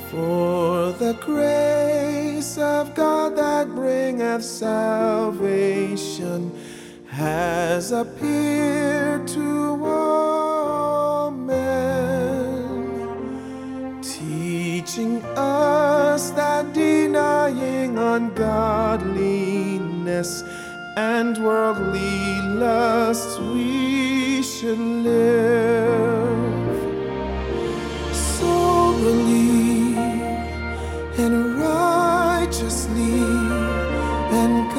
For the grace of God that bringeth salvation has appeared to all men, teaching us that denying ungodliness and worldly lusts we should live soberly and righteously and